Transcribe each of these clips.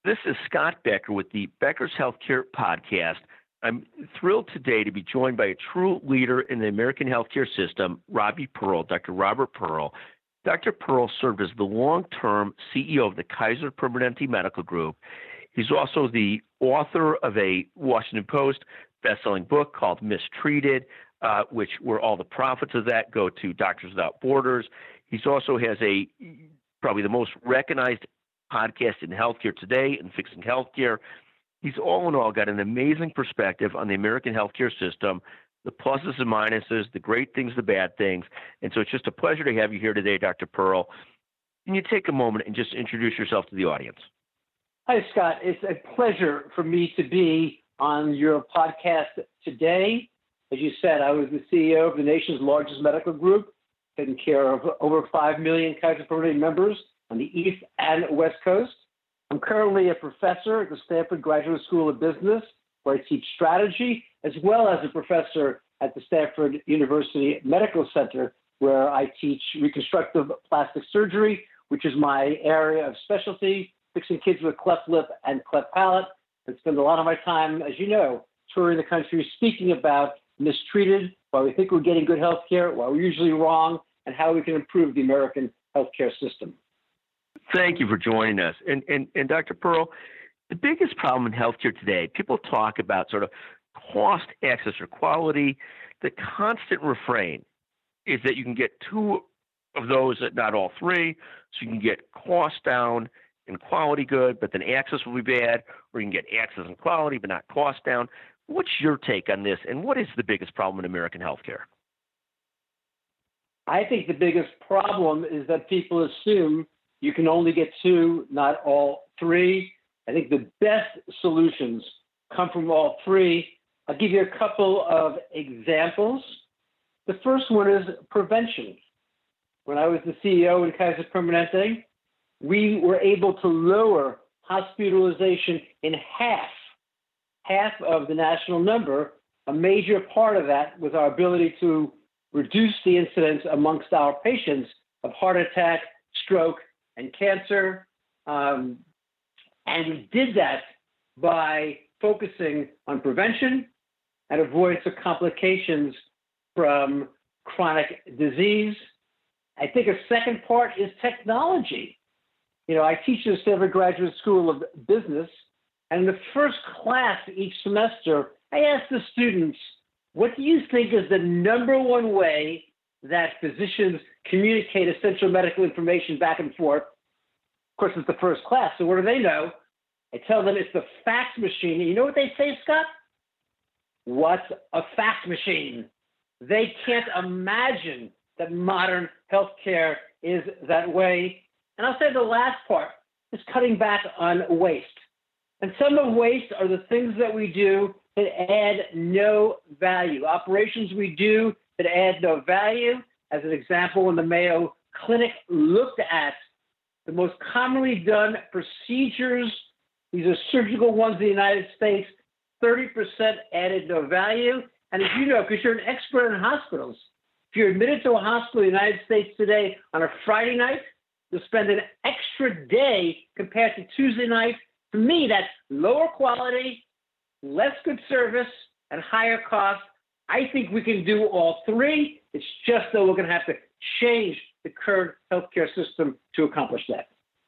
This is Scott Becker with the Becker's Healthcare Podcast. I'm thrilled today to be joined by a true leader in the American healthcare system, Robbie Pearl, Dr. Robert Pearl. Dr. Pearl served as the long-term CEO of the Kaiser Permanente Medical Group. He's also the author of a Washington Post best-selling book called Mistreated, where all the profits of that go to Doctors Without Borders. He also has probably the most recognized podcast in healthcare today and Fixing Healthcare. He's all in all got an amazing perspective on the American healthcare system, the pluses and minuses, the great things, the bad things. And so it's just a pleasure to have you here today, Dr. Pearl. Can you take a moment and just introduce yourself to the audience? Hi, Scott. It's a pleasure for me to be on your podcast today. As you said, I was the CEO of the nation's largest medical group, taking care of over 5 million Kaiser Permanente members on the East and West Coast. I'm currently a professor at the Stanford Graduate School of Business, where I teach strategy, as well as a professor at the Stanford University Medical Center, where I teach reconstructive plastic surgery, which is my area of specialty, fixing kids with cleft lip and cleft palate. I spend a lot of my time, as you know, touring the country, speaking about mistreated, why we think we're getting good health care, why we're usually wrong, and how we can improve the American healthcare system. Thank you for joining us. And Dr. Pearl, the biggest problem in healthcare today, people talk about sort of cost, access, or quality. The constant refrain is that you can get two of those, not all three. So you can get cost down and quality good, but then access will be bad, or you can get access and quality, but not cost down. What's your take on this, and what is the biggest problem in American healthcare? I think the biggest problem is that people assume you can only get two, not all three. I think the best solutions come from all three. I'll give you a couple of examples. The first one is prevention. When I was the CEO in Kaiser Permanente, we were able to lower hospitalization in half of the national number. A major part of that was our ability to reduce the incidence amongst our patients of heart attack, stroke, and cancer. And we did that by focusing on prevention and avoidance of complications from chronic disease. I think a second part is technology. You know, I teach at the Stanford Graduate School of Business, and in the first class each semester, I ask the students, what do you think is the number one way that physicians communicate essential medical information back and forth? Of course, it's the first class, so what do they know? I tell them it's the fax machine. And you know what they say, Scott? What's a fax machine? They can't imagine that modern healthcare is that way. And I'll say the last part is cutting back on waste. And some of waste are the things that we do that add no value, operations we do that add no value. As an example, when the Mayo Clinic looked at the most commonly done procedures, these are surgical ones in the United States, 30% added no value. And as you know, because you're an expert in hospitals, if you're admitted to a hospital in the United States today on a Friday night, you'll spend an extra day compared to Tuesday night. To me, that's lower quality, less good service, and higher cost. I think we can do all three. It's just that we're going to have to change the current healthcare system to accomplish that.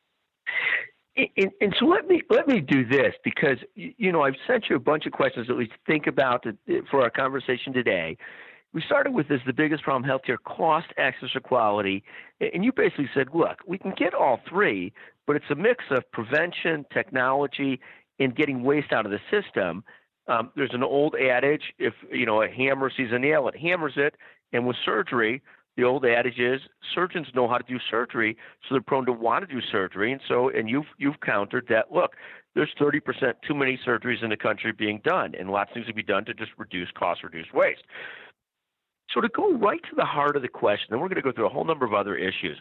And so let me do this, because I've sent you a bunch of questions that we think about for our conversation today. We started with this: the biggest problem, healthcare: cost, access, or quality. And you basically said, look, we can get all three, but it's a mix of prevention, technology, and getting waste out of the system. There's an old adage: if a hammer sees a nail, it hammers it. And with surgery, the old adage is surgeons know how to do surgery, so they're prone to want to do surgery. And you've countered that. Look, there's 30% too many surgeries in the country being done, and lots of things to be done to just reduce costs, reduce waste. So to go right to the heart of the question, and we're going to go through a whole number of other issues.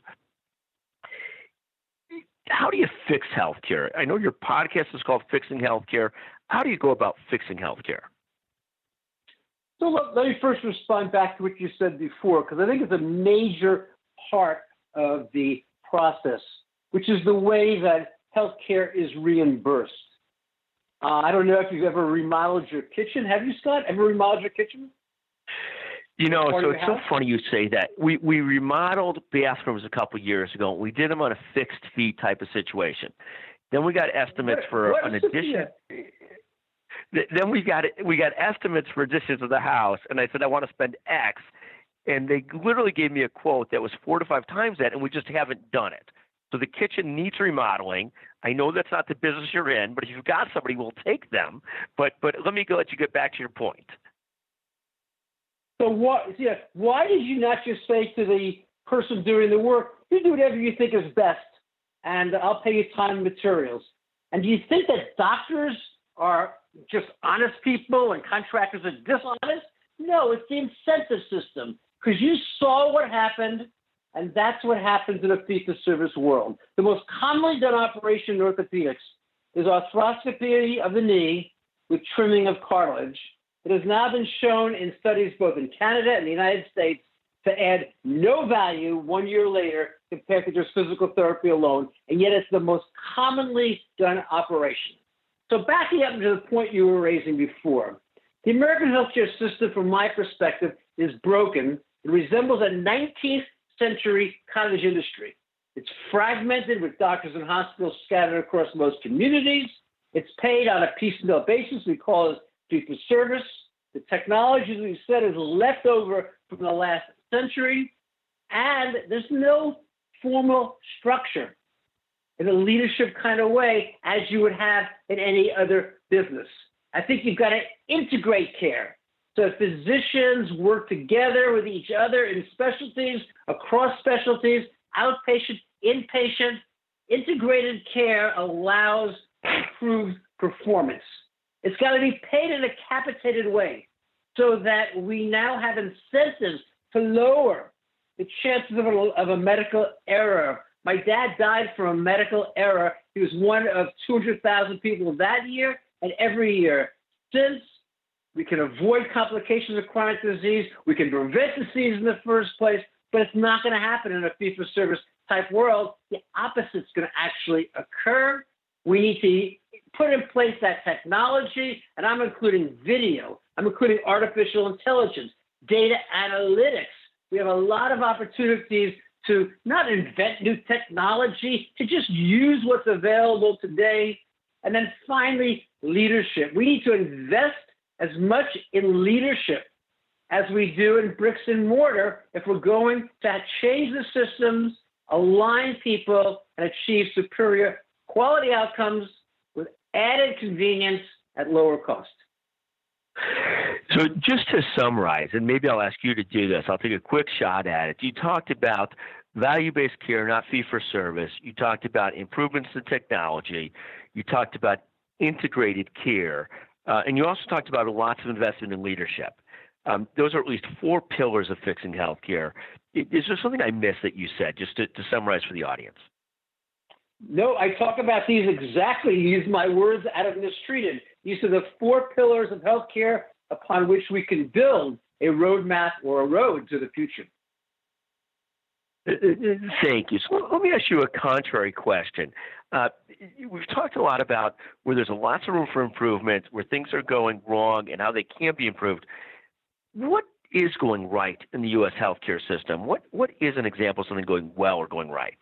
How do you fix healthcare? I know your podcast is called Fixing Healthcare. How do you go about fixing healthcare? So let me first respond back to what you said before, because I think it's a major part of the process, which is the way that healthcare is reimbursed. I don't know if you've ever remodeled your kitchen. Have you, Scott? Ever remodeled your kitchen? You know, so it's so funny you say that. We remodeled bathrooms a couple of years ago. We did them on a fixed fee type of situation. Then we got estimates for an addition. Then we got estimates for additions to the house, and I said I want to spend X, and they literally gave me a quote that was 4 to 5 times that, and we just haven't done it. So the kitchen needs remodeling. I know that's not the business you're in, but if you've got somebody, we'll let you get back to your point. So why did you not just say to the person doing the work, you do whatever you think is best, and I'll pay you time and materials? And do you think that doctors are just honest people and contractors are dishonest? No, it's the incentive system, because you saw what happened, and that's what happens in a fee-for-service world. The most commonly done operation in orthopedics is arthroscopy of the knee with trimming of cartilage. It has now been shown in studies both in Canada and the United States to add no value 1 year later compared to just physical therapy alone, and yet it's the most commonly done operation. So backing up to the point you were raising before, the American healthcare system, from my perspective, is broken. It resembles a 19th century cottage industry. It's fragmented with doctors and hospitals scattered across most communities. It's paid on a piecemeal basis. We call it fee-for-service. The technology, as we said, is left over from the last century, and there's no formal structure in a leadership kind of way as you would have in any other business. I think you've got to integrate care. So physicians work together with each other in specialties, across specialties, outpatient, inpatient. Integrated care allows improved performance. It's got to be paid in a capitated way so that we now have incentives to lower the chances of a medical error. My dad died from a medical error. He was one of 200,000 people that year and every year since. We can avoid complications of chronic disease. We can prevent disease in the first place, but it's not going to happen in a fee-for-service type world. The opposite's going to actually occur. We need to put in place that technology, and I'm including video. I'm including artificial intelligence, data analytics. We have a lot of opportunities to not invent new technology, to just use what's available today. And then finally, leadership. We need to invest as much in leadership as we do in bricks and mortar if we're going to change the systems, align people, and achieve superior quality outcomes with added convenience at lower cost. So just to summarize, and maybe I'll ask you to do this, I'll take a quick shot at it. You talked about value-based care, not fee-for-service. You talked about improvements in technology. You talked about integrated care. And you also talked about lots of investment in leadership. Those are at least 4 pillars of fixing healthcare. Is there something I missed that you said, just to summarize for the audience? No, I talk about these exactly. Use my words out of Mistreated. These are the 4 pillars of healthcare upon which we can build a roadmap or a road to the future. Thank you. So let me ask you a contrary question. We've talked a lot about where there's lots of room for improvement, where things are going wrong and how they can be improved. What is going right in the U.S. healthcare system? What is an example of something going well or going right?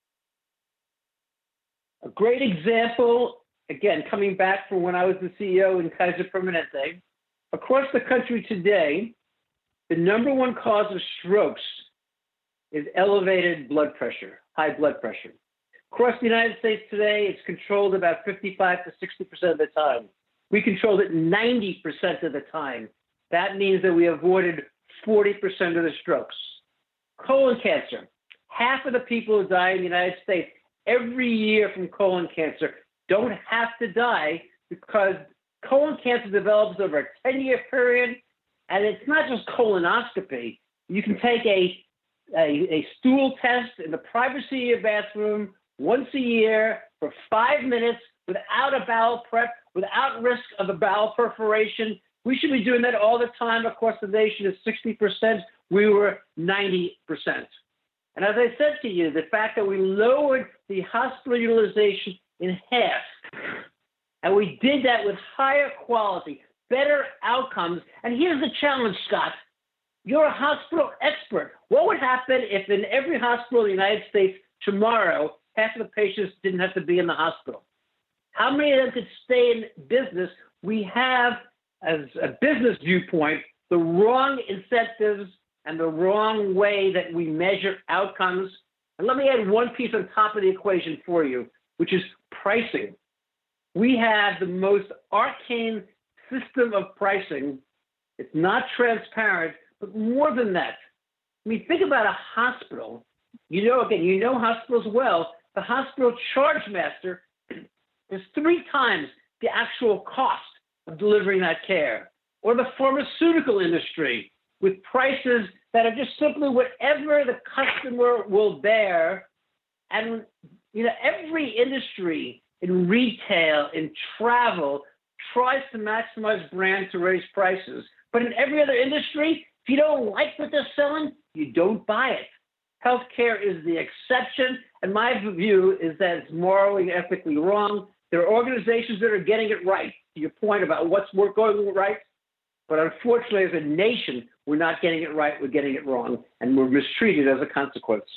A great example, again, coming back from when I was the CEO in Kaiser Permanente, across the country today, the number one cause of strokes is elevated blood pressure, high blood pressure. Across the United States today, it's controlled about 55 to 60% of the time. We controlled it 90% of the time. That means that we avoided 40% of the strokes. Colon cancer. Half of the people who die in the United States every year from colon cancer don't have to die because colon cancer develops over a 10-year period, and it's not just colonoscopy. You can take a stool test in the privacy of your bathroom once a year for 5 minutes without a bowel prep, without risk of a bowel perforation. We should be doing that all the time. Across the nation is 60%. We were 90%. And as I said to you, the fact that we lowered the hospital utilization in half. And we did that with higher quality, better outcomes. And here's the challenge, Scott. You're a hospital expert. What would happen if in every hospital in the United States tomorrow, half of the patients didn't have to be in the hospital? How many of them could stay in business? We have, as a business viewpoint, the wrong incentives and the wrong way that we measure outcomes. And let me add one piece on top of the equation for you, which is pricing. We have the most arcane system of pricing. It's not transparent, but more than that. I mean, think about a hospital. You know hospitals well. The hospital charge master is 3 times the actual cost of delivering that care. Or the pharmaceutical industry with prices that are just simply whatever the customer will bear. And every industry in retail, in travel, tries to maximize brand to raise prices. But in every other industry, if you don't like what they're selling, you don't buy it. Healthcare is the exception, and my view is that it's morally, ethically wrong. There are organizations that are getting it right, to your point about what's going right. But unfortunately, as a nation, we're not getting it right, we're getting it wrong, and we're mistreated as a consequence.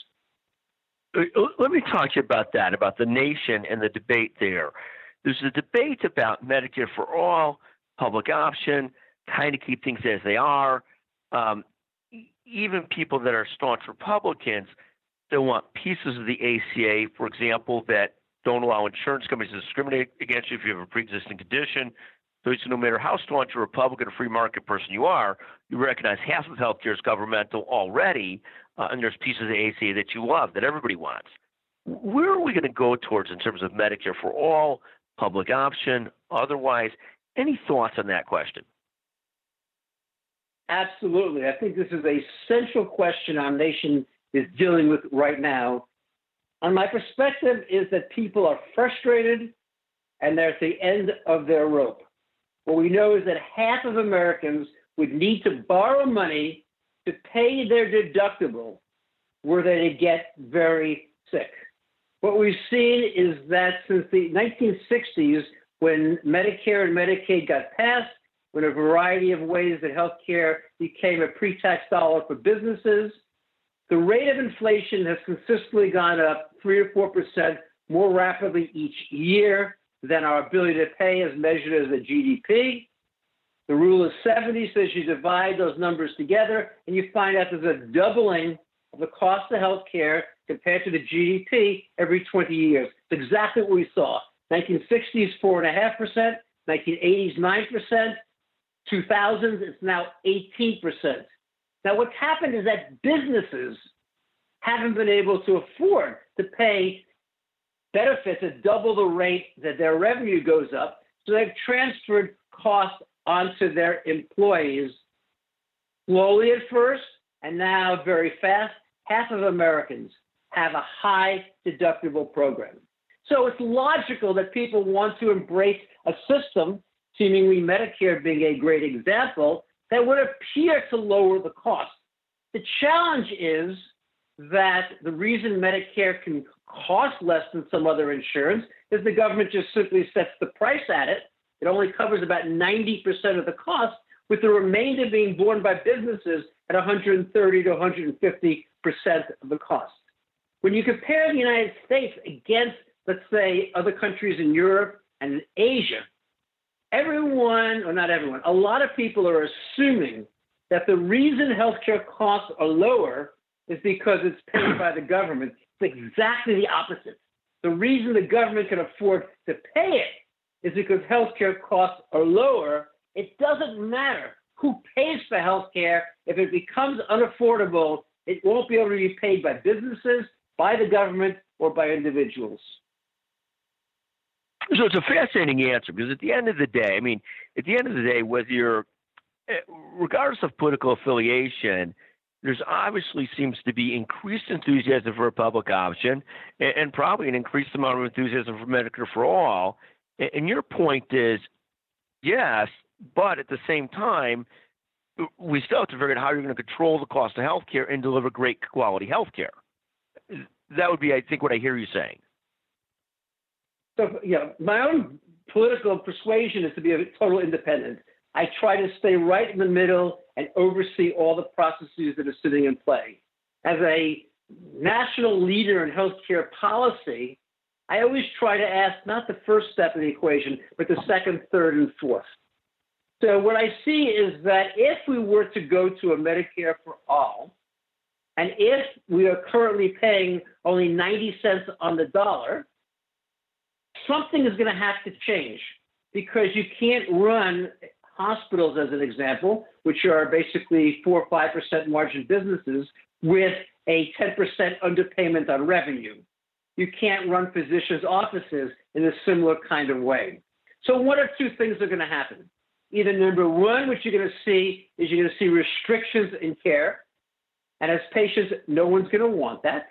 Let me talk to you about that, about the nation and the debate there. There's a debate about Medicare for all, public option, kind of keep things as they are. Even people that are staunch Republicans, they want pieces of the ACA, for example, that don't allow insurance companies to discriminate against you if you have a pre-existing condition. So no matter how staunch a Republican or free market person you are, you recognize half of healthcare is governmental already, and there's pieces of the ACA that you love, that everybody wants. Where are we going to go towards in terms of Medicare for all, public option, otherwise? Any thoughts on that question? Absolutely. I think this is a central question our nation is dealing with right now. And my perspective is that people are frustrated and they're at the end of their rope. What we know is that half of Americans would need to borrow money to pay their deductible were they to get very sick. What we've seen is that since the 1960s, when Medicare and Medicaid got passed, when a variety of ways that healthcare became a pre-tax dollar for businesses, the rate of inflation has consistently gone up 3 or 4% more rapidly each year than our ability to pay as measured as the GDP. The rule of 70 says you divide those numbers together and you find out there's a doubling of the cost of healthcare compared to the GDP every 20 years. It's exactly what we saw. 1960s, 4.5%, 1980s, 9%, 2000s, it's now 18%. Now, what's happened is that businesses haven't been able to afford to pay benefits at double the rate that their revenue goes up, so they've transferred costs onto their employees slowly at first, and now very fast. Half of Americans have a high deductible program. So it's logical that people want to embrace a system, seemingly Medicare being a great example, that would appear to lower the cost. The challenge is that the reason Medicare can cost less than some other insurance is the government just simply sets the price at it. It only covers about 90% of the cost, with the remainder being borne by businesses at 130 to 150% of the cost. When you compare the United States against, let's say, other countries in Europe and in Asia, everyone, or not everyone, a lot of people are assuming that the reason healthcare costs are lower is because it's paid by the government. It's exactly the opposite. The reason the government can afford to pay it is because healthcare costs are lower. It doesn't matter who pays for healthcare. If it becomes unaffordable, it won't be able to be paid by businesses, by the government, or by individuals. So it's a fascinating answer because at the end of the day, whether you're, regardless of political affiliation, there's obviously seems to be increased enthusiasm for a public option and probably an increased amount of enthusiasm for Medicare for all. And your point is, yes, but at the same time, we still have to figure out how you're going to control the cost of healthcare and deliver great quality healthcare. That would be, I think, what I hear you saying. So, my own political persuasion is to be a total independent. I try to stay right in the middle and oversee all the processes that are sitting in play. As a national leader in healthcare policy, I always try to ask not the first step in the equation, but the second, third, and fourth. So what I see is that if we were to go to a Medicare for all, and if we are currently paying only 90 cents on the dollar, something is going to have to change, because you can't run hospitals, as an example, which are basically 4 or 5% margin businesses, with a 10% underpayment on revenue. You can't run physicians' offices in a similar kind of way. So one or two things are going to happen. Either number one, what you're going to see is you're going to see restrictions in care. And as patients, no one's going to want that.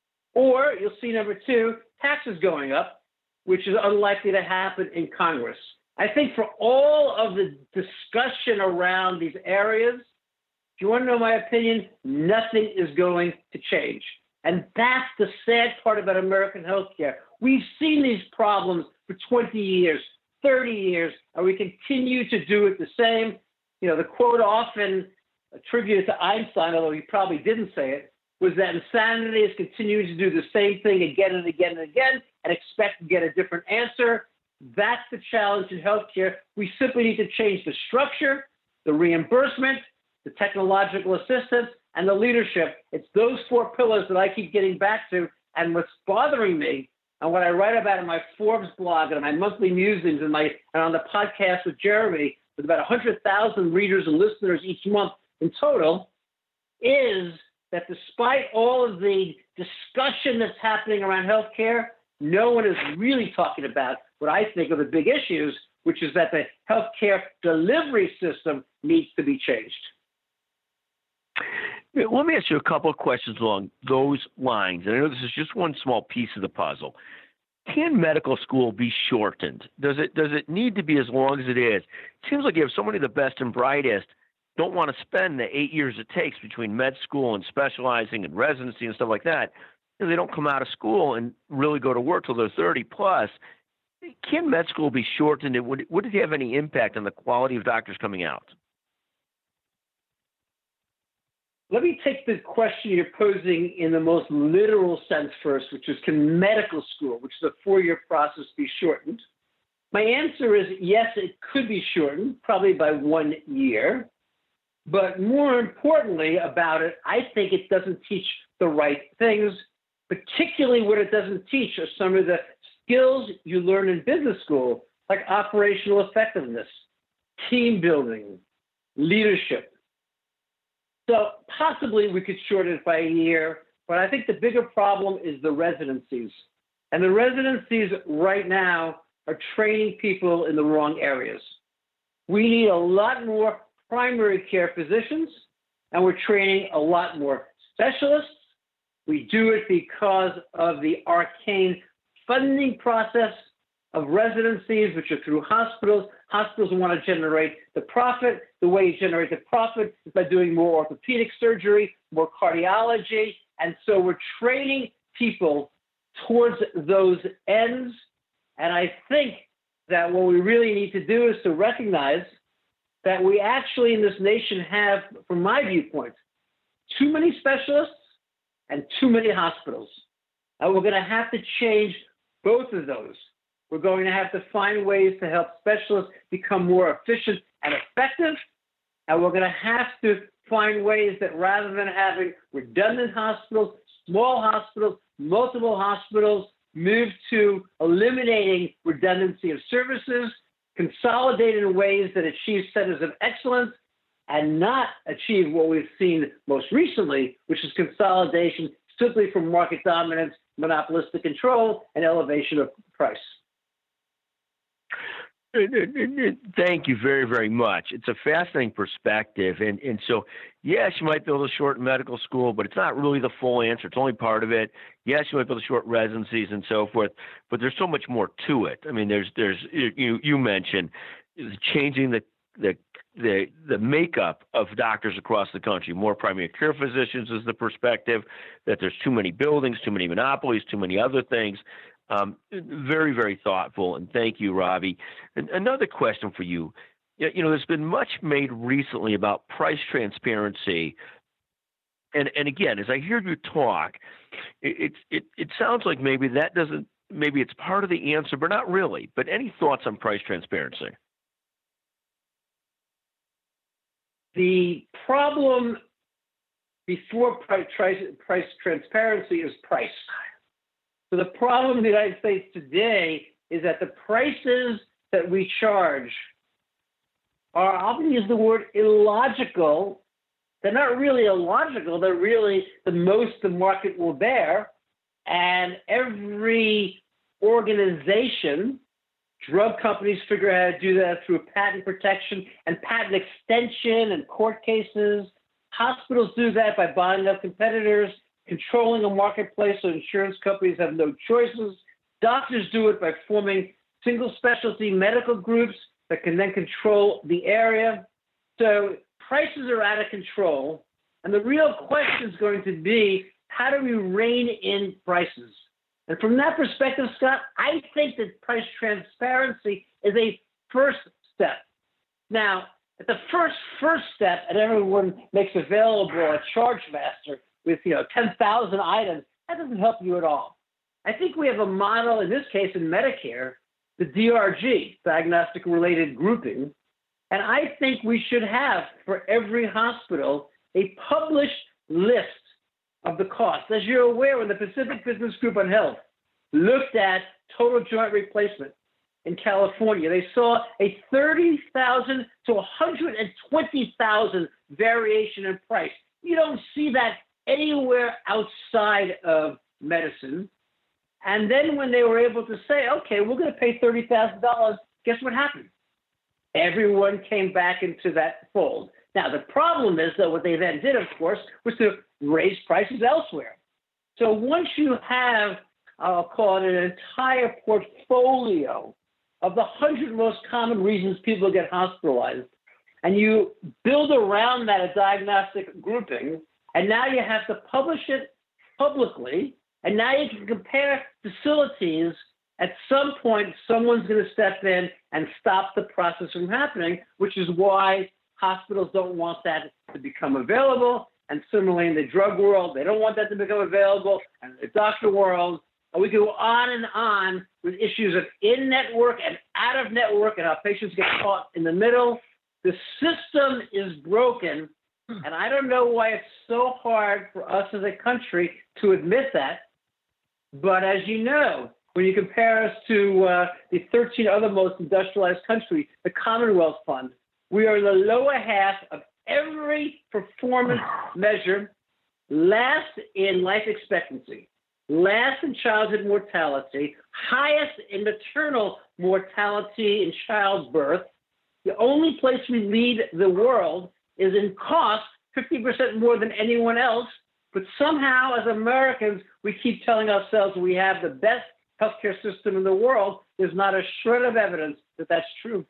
Or you'll see number two, taxes going up, which is unlikely to happen in Congress. I think for all of the discussion around these areas, if you want to know my opinion, nothing is going to change. And that's the sad part about American healthcare. We've seen these problems for 20 years, 30 years, and we continue to do it the same. The quote often attributed to Einstein, although he probably didn't say it, was that insanity is continuing to do the same thing again and again and again and expect to get a different answer. That's the challenge in healthcare. We simply need to change the structure, the reimbursement, the technological assistance, and the leadership. It's those four pillars that I keep getting back to. And what's bothering me, and what I write about in my Forbes blog and my monthly musings and on the podcast with Jeremy, with about 100,000 readers and listeners each month in total, is that despite all of the discussion that's happening around healthcare, no one is really talking about what I think are the big issues, which is that the healthcare delivery system needs to be changed. Let me ask you a couple of questions along those lines. And I know this is just one small piece of the puzzle. Can medical school be shortened? Does it need to be as long as it is? It seems like you have so many of the best and brightest don't want to spend the 8 years it takes between med school and specializing and residency and stuff like that. They don't come out of school and really go to work till they're 30 plus. Can med school be shortened? And would it have any impact on the quality of doctors coming out? Let me take the question you're posing in the most literal sense first, which is, can medical school, which is a 4-year process, be shortened? My answer is yes, it could be shortened, probably by 1 year. But more importantly about it, I think it doesn't teach the right things. Particularly what it doesn't teach are some of the skills you learn in business school, like operational effectiveness, team building, leadership. So possibly we could shorten it by a year, but I think the bigger problem is the residencies. And the residencies right now are training people in the wrong areas. We need a lot more primary care physicians, and we're training a lot more specialists. We do it because of the arcane funding process of residencies, which are through hospitals. Hospitals want to generate the profit. The way you generate the profit is by doing more orthopedic surgery, more cardiology. And so we're training people towards those ends. And I think that what we really need to do is to recognize that we actually in this nation have, from my viewpoint, too many specialists and too many hospitals. And we're going to have to change both of those. We're going to have to find ways to help specialists become more efficient and effective. And we're going to have to find ways that rather than having redundant hospitals, small hospitals, multiple hospitals, move to eliminating redundancy of services, consolidate in ways that achieve centers of excellence, and not achieve what we've seen most recently, which is consolidation simply from market dominance, monopolistic control, and elevation of price. Thank you very, very much. It's a fascinating perspective. And so, yes, you might be able to shorten medical school, but it's not really the full answer. It's only part of it. Yes, you might be able to shorten residencies and so forth, but there's so much more to it. I mean, there's you mentioned changing the makeup of doctors across the country. More primary care physicians is the perspective, that there's too many buildings, too many monopolies, too many other things. Very, very thoughtful, and thank you, Robbie. And another question for you. There's been much made recently about price transparency, and again, as I hear you talk, it sounds like maybe it's part of the answer, but not really. But any thoughts on price transparency? The problem before price transparency is price. So the problem in the United States today is that the prices that we charge are, I'm going to use the word illogical. They're not really illogical. They're really the most the market will bear. And every organization, drug companies figure out how to do that through patent protection and patent extension and court cases. Hospitals do that by buying up competitors, controlling a marketplace so insurance companies have no choices. Doctors do it by forming single specialty medical groups that can then control the area. So prices are out of control. And the real question is going to be, how do we rein in prices? And from that perspective, Scott, I think that price transparency is a first step. Now, at the first step, and everyone makes available a charge master with 10,000 items, that doesn't help you at all. I think we have a model, in this case in Medicare, the DRG, diagnostic related grouping, and I think we should have for every hospital a published list of the costs. As you're aware, when the Pacific Business Group on Health looked at total joint replacement in California, they saw a 30,000 to 120,000 variation in price. You don't see that anywhere outside of medicine. And then when they were able to say, okay, we're going to pay $30,000, guess what happened? Everyone came back into that fold. Now, the problem is that what they then did, of course, was to raise prices elsewhere. So once you have, I'll call it an entire portfolio of the 100 most common reasons people get hospitalized, and you build around that a diagnostic grouping, and now you have to publish it publicly, and now you can compare facilities. At some point, someone's going to step in and stop the process from happening, which is why hospitals don't want that to become available. And similarly, in the drug world, they don't want that to become available. And in the doctor world, and we go on with issues of in-network and out-of-network and how patients get caught in the middle. The system is broken, and I don't know why it's so hard for us as a country to admit that. But as you know, when you compare us to the 13 other most industrialized countries, the Commonwealth Fund, we are in the lower half of every performance measure, last in life expectancy, last in childhood mortality, highest in maternal mortality in childbirth. The only place we lead the world is in cost, 50% more than anyone else. But somehow, as Americans, we keep telling ourselves we have the best healthcare system in the world. There's not a shred of evidence that that's true.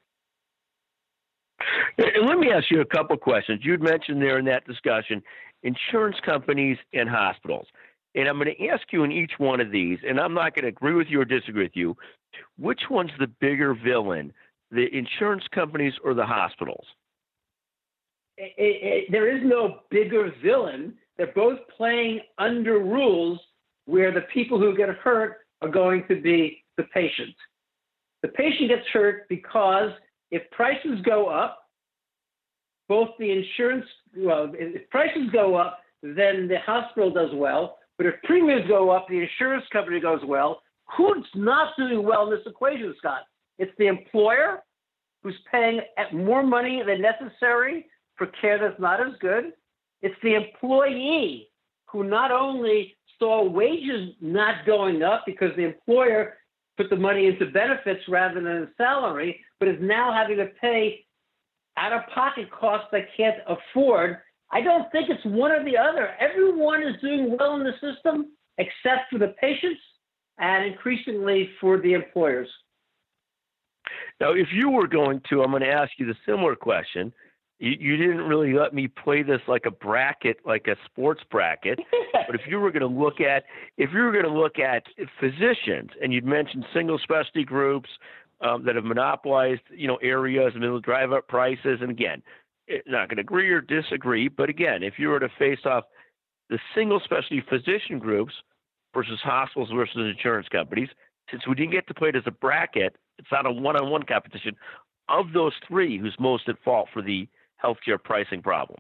And let me ask you a couple of questions. You'd mentioned there in that discussion, insurance companies and hospitals. And I'm going to ask you in each one of these, and I'm not going to agree with you or disagree with you, which one's the bigger villain, the insurance companies or the hospitals? There is no bigger villain. They're both playing under rules where the people who get hurt are going to be the patient. The patient gets hurt because if prices go up, both the insurance, if prices go up, then the hospital does well. But if premiums go up, the insurance company goes well. Who's not doing well in this equation, Scott? It's the employer who's paying more money than necessary for care that's not as good. It's the employee who not only saw wages not going up because the employer put the money into benefits rather than salary, but is now having to pay out-of-pocket costs they can't afford. I don't think it's one or the other. Everyone is doing well in the system except for the patients and increasingly for the employers. Now, if you were going to, I'm going to ask you the similar question. You didn't really let me play this like a bracket, like a sports bracket. But if you were going to look at physicians, and you'd mentioned single specialty groups that have monopolized, areas and will drive up prices. And again, not going to agree or disagree, but again, if you were to face off the single specialty physician groups versus hospitals versus insurance companies, since we didn't get to play it as a bracket, it's not a one-on-one competition. Of those three, who's most at fault for the healthcare pricing problem?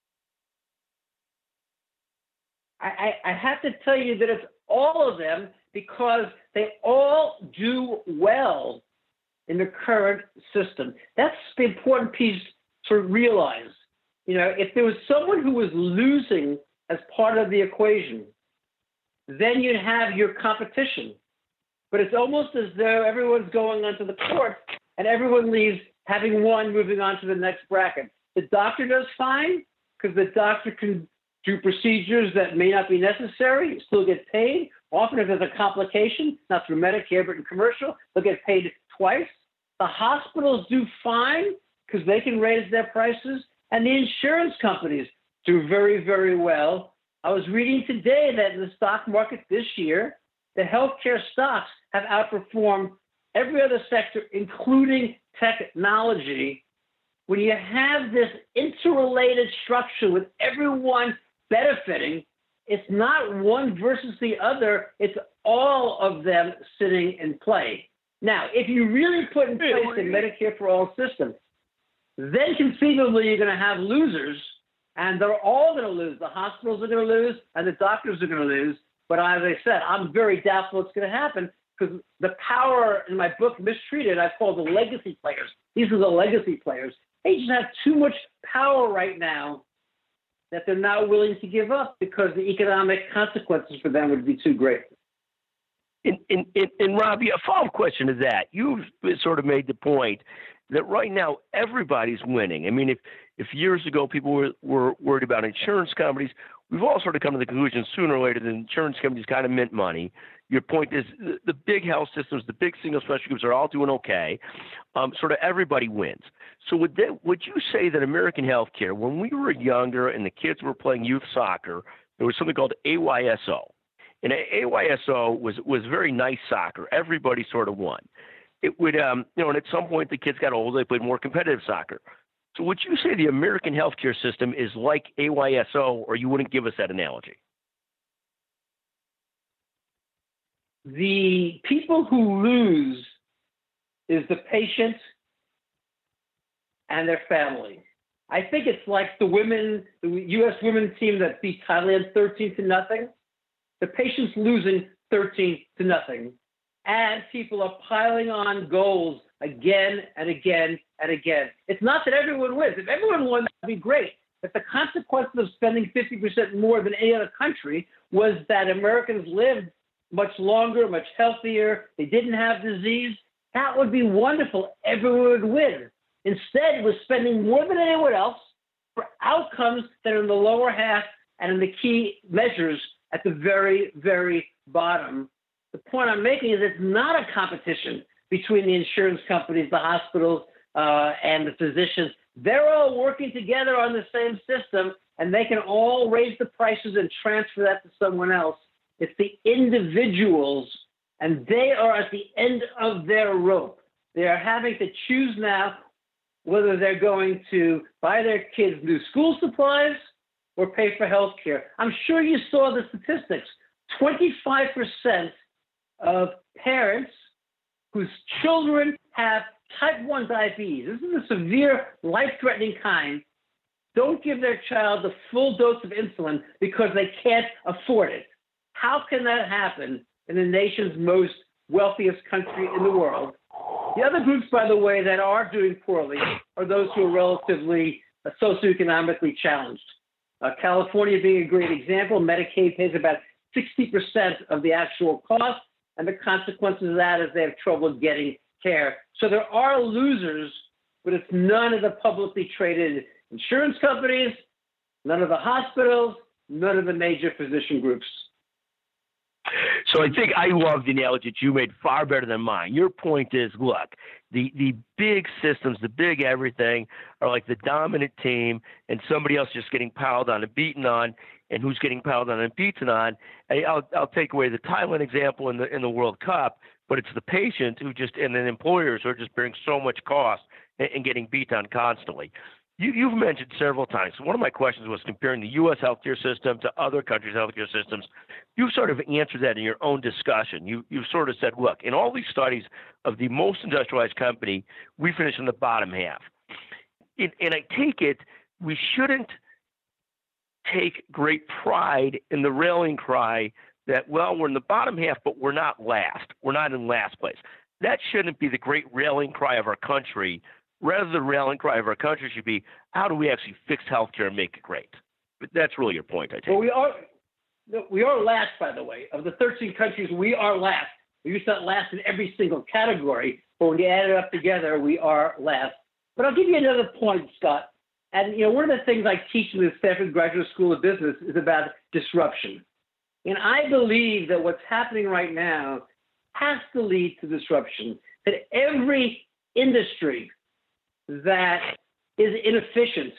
I have to tell you that it's all of them, because they all do well in the current system. That's the important piece to realize. If there was someone who was losing as part of the equation, then you'd have your competition. But it's almost as though everyone's going onto the court and everyone leaves having won, moving on to the next bracket. The doctor does fine because the doctor can do procedures that may not be necessary, still get paid. Often if there's a complication, not through Medicare, but in commercial, they'll get paid twice. The hospitals do fine because they can raise their prices. And the insurance companies do very, very well. I was reading today that in the stock market this year, the healthcare stocks have outperformed every other sector, including technology. When you have this interrelated structure with everyone benefiting, it's not one versus the other, it's all of them sitting in play. Now, if you really put in place the Medicare for All system, then conceivably you're going to have losers, and they're all going to lose. The hospitals are going to lose, and the doctors are going to lose. But as I said, I'm very doubtful it's going to happen, because the power in my book, Mistreated, I call the legacy players. These are the legacy players. They just have too much power right now that they're not willing to give up, because the economic consequences for them would be too great. And Robbie, a follow-up question to that. You've sort of made the point that right now everybody's winning. I mean, if years ago people were worried about insurance companies, we've all sort of come to the conclusion sooner or later that insurance companies kind of mint money. Your point is the big health systems, the big single specialty groups are all doing okay. Sort of everybody wins. So would you say that American healthcare, when we were younger and the kids were playing youth soccer, there was something called AYSO. And AYSO was very nice soccer. Everybody sort of won. It would, and at some point the kids got older, they played more competitive soccer. So would you say the American healthcare system is like AYSO, or you wouldn't give us that analogy? The people who lose is the patient and their family. I think it's like the U.S. women's team that beat Thailand 13-0. The patient's losing 13-0. And people are piling on goals again and again and again. It's not that everyone wins. If everyone won, that would be great. But the consequence of spending 50% more than any other country was that Americans lived much longer, much healthier. They didn't have disease. That would be wonderful. Everyone would win. Instead, we're spending more than anyone else for outcomes that are in the lower half and in the key measures at the very, very bottom. The point I'm making is it's not a competition between the insurance companies, the hospitals, and the physicians. They're all working together on the same system, and they can all raise the prices and transfer that to someone else. It's the individuals, and they are at the end of their rope. They are having to choose now whether they're going to buy their kids new school supplies or pay for health care. I'm sure you saw the statistics. 25% of parents whose children have type 1 diabetes, this is a severe, life-threatening kind, don't give their child the full dose of insulin because they can't afford it. How can that happen in the nation's most wealthiest country in the world? The other groups, by the way, that are doing poorly are those who are relatively socioeconomically challenged. California being a great example, Medicaid pays about 60% of the actual cost, and the consequences of that is they have trouble getting care. So there are losers, but it's none of the publicly traded insurance companies, none of the hospitals, none of the major physician groups. So I think I love the analogy that you made, far better than mine. Your point is, look, the big systems, the big everything are like the dominant team, and somebody else just getting piled on and beaten on, and who's getting piled on and beaten on. I'll take away the Thailand example in the World Cup, but it's the patient who just, and then employers who are just bearing so much cost and getting beat on constantly. You've mentioned several times. One of my questions was comparing the U.S. healthcare system to other countries' healthcare systems. You've sort of answered that in your own discussion. You've sort of said, look, in all these studies of the most industrialized company, we finish in the bottom half. And I take it we shouldn't take great pride in the rallying cry that, well, we're in the bottom half, but we're not last. We're not in last place. That shouldn't be the great rallying cry of our country. Rather, the rallying cry of our country should be, how do we actually fix healthcare and make it great? But that's really your point, I take. Well, we are last, by the way. Of the 13 countries, we are last. We used to not last in every single category, but when you add it up together, we are last. But I'll give you another point, Scott. And one of the things I teach in the Stanford Graduate School of Business is about disruption. And I believe that what's happening right now has to lead to disruption. That every industry that is inefficient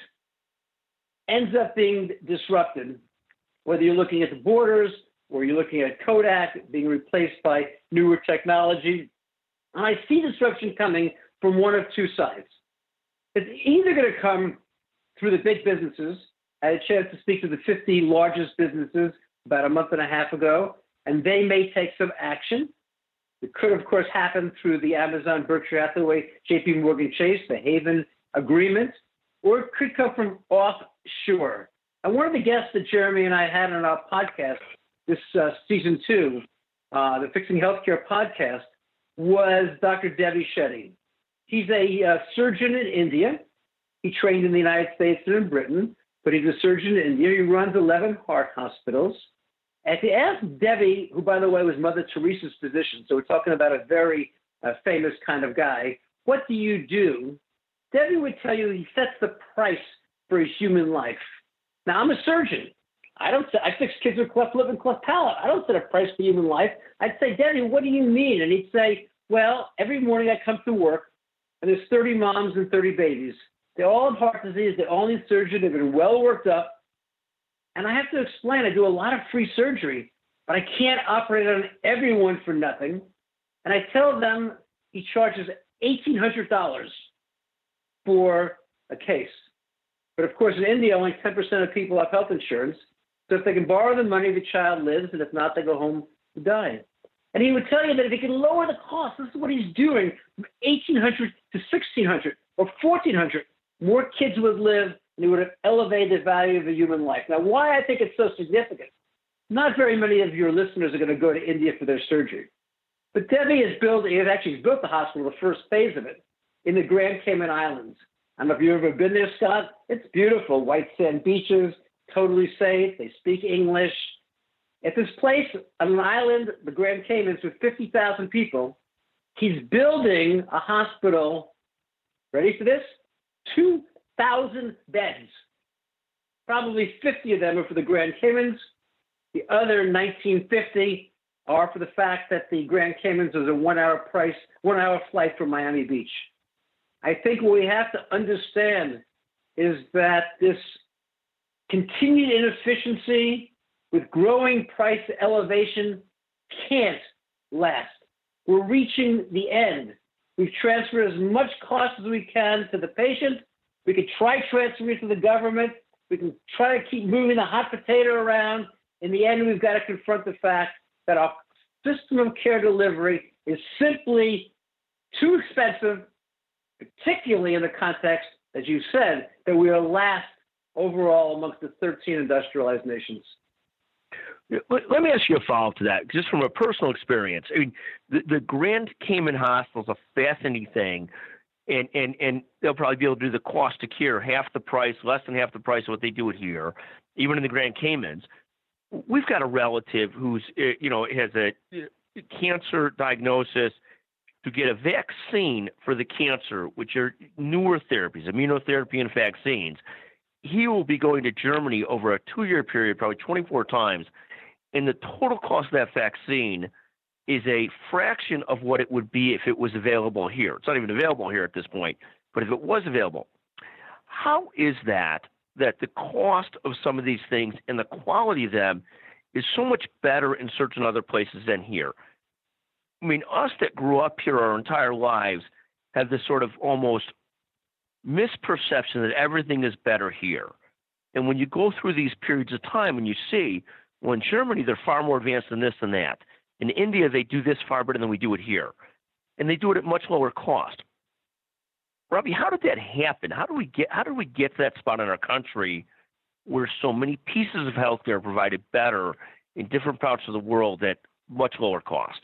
ends up being disrupted, whether you're looking at the borders or you're looking at Kodak being replaced by newer technology. And I see disruption coming from one of two sides. It's either going to come through the big businesses. I had a chance to speak to the 50 largest businesses about a month and a half ago, and they may take some action. It could, of course, happen through the Amazon, Berkshire Hathaway, JP Morgan Chase, the Haven Agreement, or it could come from offshore. And one of the guests that Jeremy and I had on our podcast this season 2, the Fixing Healthcare podcast, was Dr. Devi Shetty. He's a surgeon in India. He trained in the United States and in Britain, but he's a surgeon in India. He runs 11 heart hospitals. And if you ask Devi, who, by the way, was Mother Teresa's physician, so we're talking about a very famous kind of guy, what do you do? Devi would tell you he sets the price for a human life. Now, I'm a surgeon. I fix kids with cleft lip and cleft palate. I don't set a price for human life. I'd say, Devi, what do you mean? And he'd say, well, every morning I come to work, and there's 30 moms and 30 babies. They all have heart disease. They all need surgery. They've been well worked up. And I have to explain, I do a lot of free surgery, but I can't operate on everyone for nothing. And I tell them he charges $1,800 for a case. But of course, in India, only 10% of people have health insurance. So if they can borrow the money, the child lives, and if not, they go home to die. And he would tell you that if he can lower the cost, this is what he's doing, from $1,800 to $1,600 or $1,400, more kids would live, and he would have elevated the value of a human life. Now, why I think it's so significant, not very many of your listeners are going to go to India for their surgery. But Devi has built the hospital, the first phase of it, in the Grand Cayman Islands. I don't know if you've ever been there, Scott. It's beautiful, white sand beaches, totally safe. They speak English. At this place on an island, the Grand Caymans, with 50,000 people, he's building a hospital, ready for this? 2,000 beds. Probably 50 of them are for the Grand Caymans. The other 1950 are for the fact that the Grand Caymans is a 1 hour flight from Miami Beach. I think what we have to understand is that this continued inefficiency with growing price elevation can't last. We're reaching the end. We've transferred as much cost as we can to the patient. We could try transferring it to the government. We can try to keep moving the hot potato around. In the end, we've got to confront the fact that our system of care delivery is simply too expensive, particularly in the context, as you said, that we are last overall amongst the 13 industrialized nations. Let me ask you a follow-up to that, just from a personal experience. I mean, the Grand Cayman Hospital is a fascinating thing, and they'll probably be able to do the cost of care half the price, less than half the price of what they do it here, even in the Grand Caymans. We've got a relative who's, has a cancer diagnosis to get a vaccine for the cancer, which are newer therapies, immunotherapy and vaccines. He will be going to Germany over a 2-year period, probably 24 times. and the total cost of that vaccine is a fraction of what it would be if it was available here. It's not even available here at this point, but if it was available, how is that the cost of some of these things and the quality of them is so much better in certain other places than here? I mean, us that grew up here our entire lives have this sort of almost misperception that everything is better here. And when you go through these periods of time and you see, well, in Germany, they're far more advanced than this and that. In India, they do this far better than we do it here. And they do it at much lower cost. Robbie, how did that happen? How do we get to that spot in our country where so many pieces of healthcare are provided better in different parts of the world at much lower cost?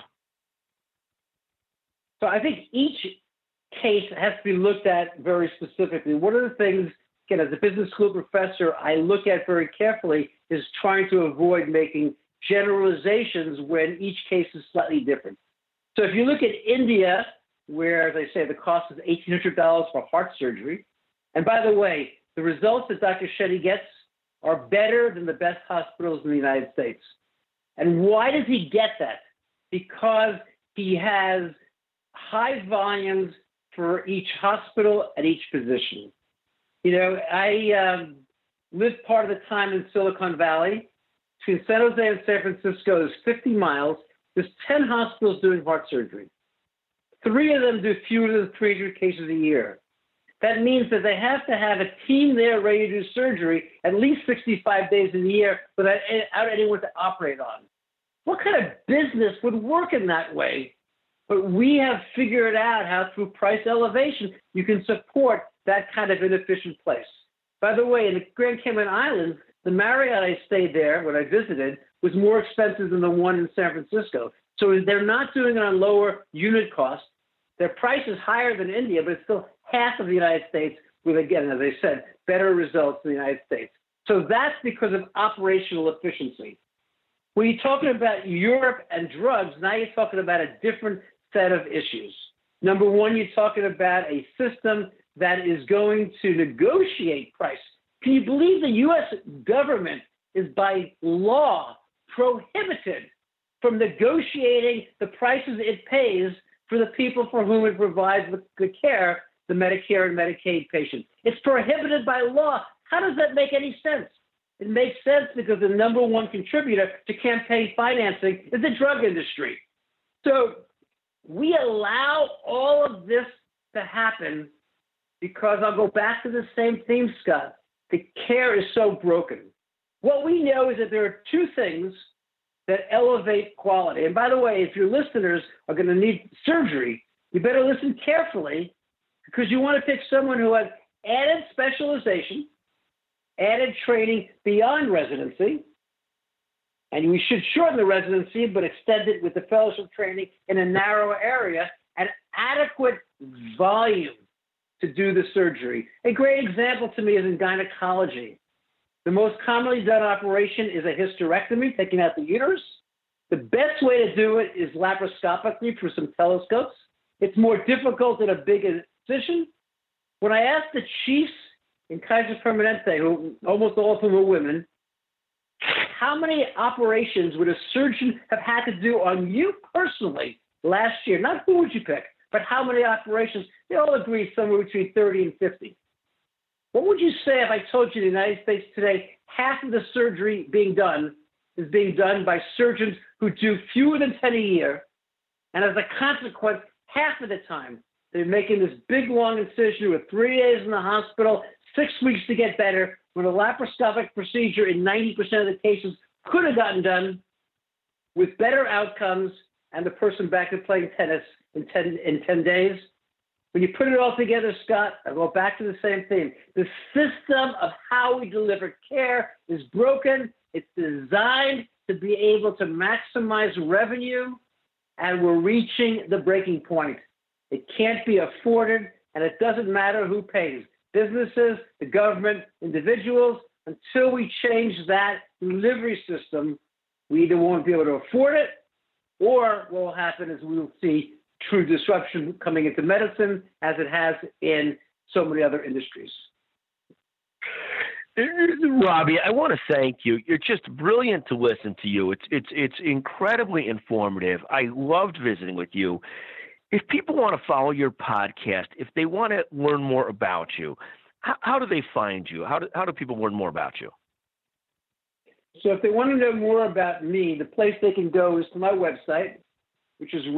So I think each case has to be looked at very specifically. One of the things, again, as a business school professor, I look at very carefully is trying to avoid making generalizations when each case is slightly different. So if you look at India, where, as I say, the cost is $1,800 for heart surgery, and by the way, the results that Dr. Shetty gets are better than the best hospitals in the United States. And why does he get that? Because he has high volumes for each hospital and each physician. You know, I lived part of the time in Silicon Valley. Between San Jose and San Francisco, there's 50 miles. There's 10 hospitals doing heart surgery. 3 of them do fewer than 300 cases a year. That means that they have to have a team there ready to do surgery at least 65 days in the year without anyone to operate on. What kind of business would work in that way? But we have figured out how through price elevation, you can support that kind of inefficient place. By the way, in the Grand Cayman Islands, the Marriott I stayed there when I visited was more expensive than the one in San Francisco. So they're not doing it on lower unit cost. Their price is higher than India, but it's still half of the United States with, again, as I said, better results in the United States. So that's because of operational efficiency. When you're talking about Europe and drugs, now you're talking about a different set of issues. Number one, you're talking about a system that is going to negotiate price. Can you believe the U.S. government is by law prohibited from negotiating the prices it pays for the people for whom it provides the care, the Medicare and Medicaid patients? It's prohibited by law. How does that make any sense? It makes sense because the number one contributor to campaign financing is the drug industry. So we allow all of this to happen because I'll go back to the same theme, Scott. The care is so broken. What we know is that there are 2 things that elevate quality. And by the way, if your listeners are going to need surgery, you better listen carefully because you want to pick someone who has added specialization, added training beyond residency, and we should shorten the residency, but extend it with the fellowship training in a narrow area and adequate volume to do the surgery. A great example to me is in gynecology. The most commonly done operation is a hysterectomy, taking out the uterus. The best way to do it is laparoscopically through some telescopes. It's more difficult than a big incision. When I asked the chiefs in Kaiser Permanente, who almost all of whom are women, how many operations would a surgeon have had to do on you personally last year? Not who would you pick, but how many operations? They all agree somewhere between 30 and 50. What would you say if I told you in the United States today, half of the surgery being done is being done by surgeons who do fewer than 10 a year, and as a consequence, half of the time, they're making this big, long incision with 3 days in the hospital, 6 weeks to get better, when a laparoscopic procedure in 90% of the cases could have gotten done with better outcomes and the person back to playing tennis in 10 days. When you put it all together, Scott, I go back to the same theme. The system of how we deliver care is broken. It's designed to be able to maximize revenue, and we're reaching the breaking point. It can't be afforded, and it doesn't matter who pays. Businesses, the government, individuals. Until we change that delivery system, we either won't be able to afford it, or what will happen is we will see true disruption coming into medicine as it has in so many other industries. Robbie, I want to thank you. You're just brilliant to listen to you. It's incredibly informative. I loved visiting with you. If people want to follow your podcast, if they want to learn more about you, how do they find you? How do people learn more about you? So if they want to know more about me, the place they can go is to my website, which is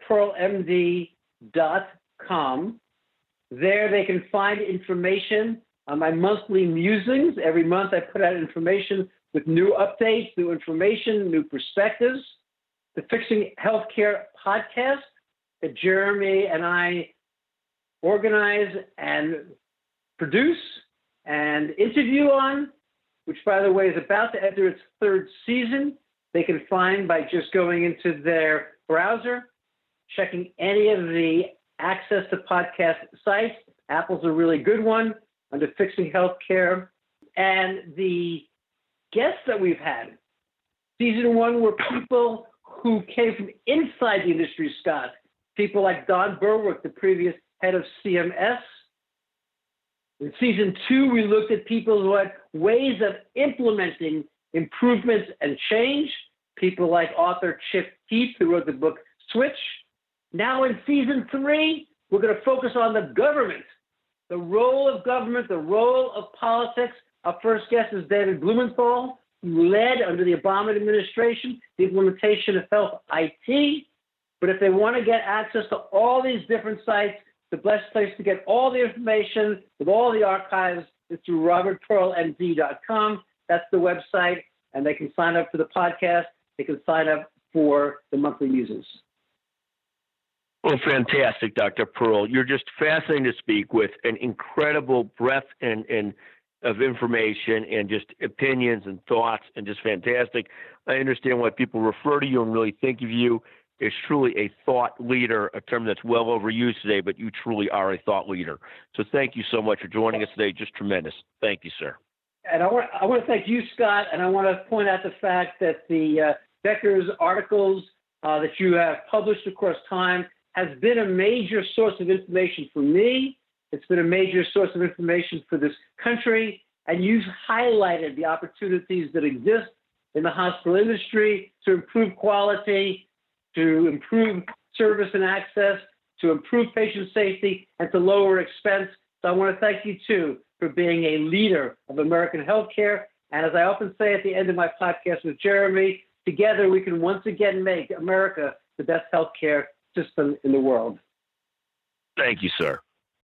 robertpearlmd.com. There they can find information on my monthly musings. Every month I put out information with new updates, new information, new perspectives. The Fixing Healthcare podcast that Jeremy and I organize and produce and interview on, which, by the way, is about to enter its third season. They can find by just going into their browser, checking any of the access to podcast sites. Apple's a really good one under Fixing Healthcare. And the guests that we've had, season one were people who came from inside the industry, Scott. People like Don Berwick, the previous head of CMS. In season two, we looked at people who had ways of implementing improvements and change. People like author Chip Heath, who wrote the book Switch. Now in season three, we're going to focus on the government, the role of government, the role of politics. Our first guest is David Blumenthal, who led under the Obama administration the implementation of health IT. But if they want to get access to all these different sites, the best place to get all the information with all the archives is through robertpearlmd.com. That's the website, and they can sign up for the podcast. They can sign up for the monthly musings. Well, fantastic, Dr. Pearl. You're just fascinating to speak with, an incredible breadth and of information and just opinions and thoughts, and just fantastic. I understand why people refer to you and really think of you as truly a thought leader, a term that's well overused today, but you truly are a thought leader. So thank you so much for joining us today. Just tremendous. Thank you, sir. And I want to thank you, Scott, and I want to point out the fact that the Becker's articles that you have published across time has been a major source of information for me. It's been a major source of information for this country, and you've highlighted the opportunities that exist in the hospital industry to improve quality, to improve service and access, to improve patient safety, and to lower expense. So I want to thank you, too, for being a leader of American healthcare. And as I often say at the end of my podcast with Jeremy, together we can once again make America the best healthcare system in the world. Thank you, sir.